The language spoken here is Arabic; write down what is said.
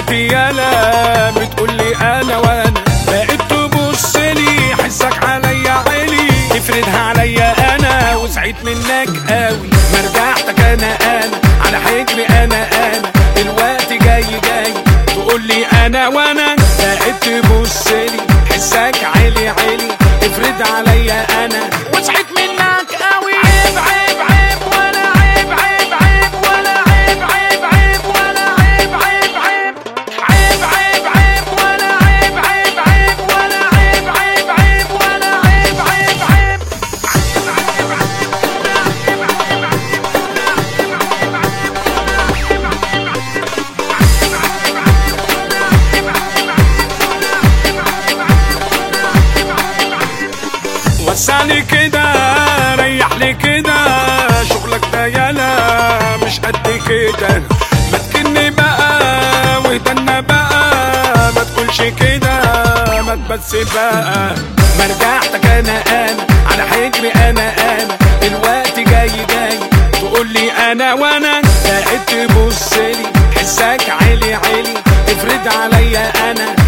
دلوقتي يالا بتقولي انا وانا، بقيت تبصلي حسك عليا عالي، تفردها عليا انا وسعيت منك قوي. مرجعتك انا على حجري انا دلوقتي جاي تقولي انا وانا، بقيت تبصلي حسك عالي تفرد عليا انا وسعيت منك قوي. عيب عيب عيب ولا عيب عيب عيب ولا عيب عيب عيب ولا عيب عيب عيب عيب عيب عيب ولا عيب عيب عيب ولا عيب عيب عيب ولا عيب عيب عيب. وسعني كده ريح لي كده، شغلك ده يالا مش قد كده، ما تكني بقى واهدنا بقى، ما تقولش كده ما تبس بقى. مرجعتك انا على حجري انا دلوقتي جاي تقولي انا وانا، بقيت تبصلي حسك عالي تفرد عليا انا